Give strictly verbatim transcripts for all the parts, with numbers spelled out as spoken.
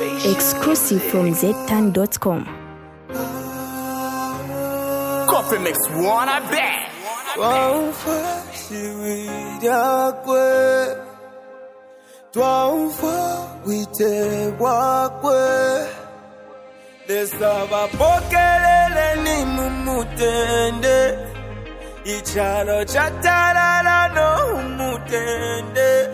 Exclusive from Z Tan dot com. Coffee mix one, I bet. Toi, si oui, d'akwe. Toi, oui, te wakwe. Desava pokelele ni mumutende. Ichalo chatalala no mutende.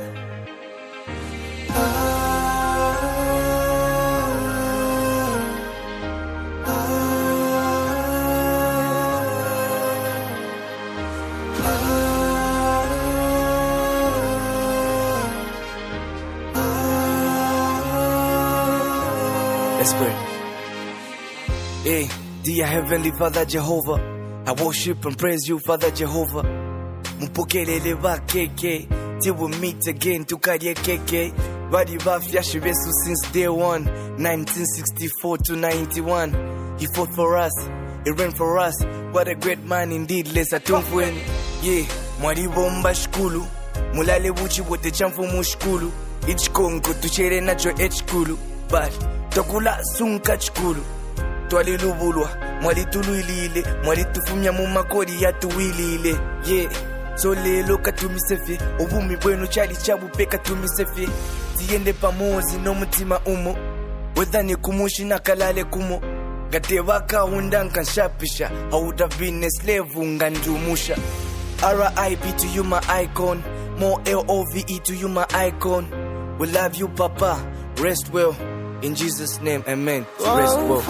Let's pray. Hey, dear Heavenly Father Jehovah, I worship and praise you, Father Jehovah. Mupokelele ba keke, till we meet again to karye keke. Badi ba fiashi besu since day one, nineteen sixty-four to ninety-one. He fought for us, he ran for us. What a great man indeed, let's atumfuen. Yeah, mwari bomba shkulu, mulale buchi wote chamfu mushkulu. Ichkongo tuchere nacho echkulu, but tokula sunka chkulu. Twali lubulwa, mwali tuluilile, mwali tufumya mumakori ya tuwilile. Yeah, so lelo katumisefe, obumi bwenu chali chabu peka tumisefe. Tiende pamozi no mutima umo, wedhani kumushi na kalale kumo. Gatewaka undanka shapisha, I would have been a slave unganjumusha. R I P to you my icon, more L O V E to you my icon. We love you Papa, rest well. In Jesus' name, amen. Rest well.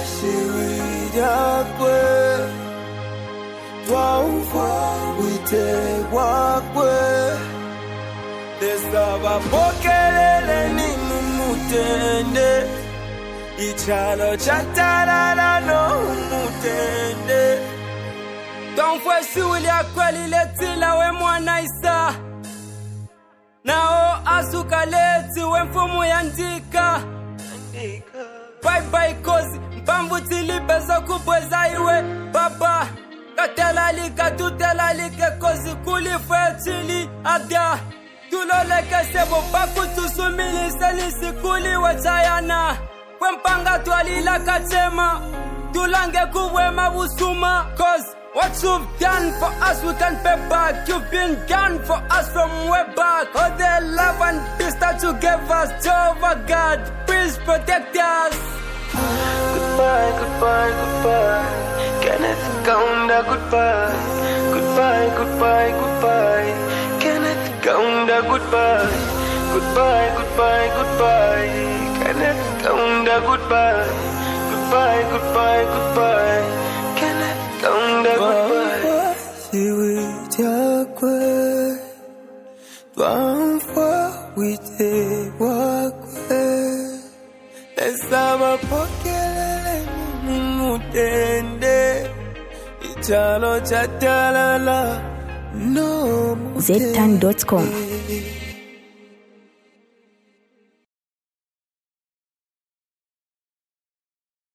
Don't force you with your quality, we mwana isa. Nao asuka leti, we mfumu yandika. Bye bye kozi, mpambu tilipeza kubweza iwe baba. Katelalika tutelalike kozi kulifwe chili ada. Tuloleke sebo baku tusumili selisi kuli wachayana. Kwempanga tualila kachema, tulange kuwe mabusuma. Cause what you've done for us we can pay back. You've been done for us from way back. All the love and peace that you gave us, Jehovah God, please protect us. Goodbye, goodbye, goodbye. Kenneth Kaunda, goodbye. Goodbye, goodbye, goodbye. Kenneth Kaunda, goodbye. Goodbye, goodbye, goodbye. Kenneth Kaunda, goodbye. Goodbye, goodbye, goodbye. Kenneth Kaunda, goodbye. Si oui, t'akwe. Toi, oui, te wakwe. Esama pokelele mumutende. Ichalo chatalala no Z Tan dot com.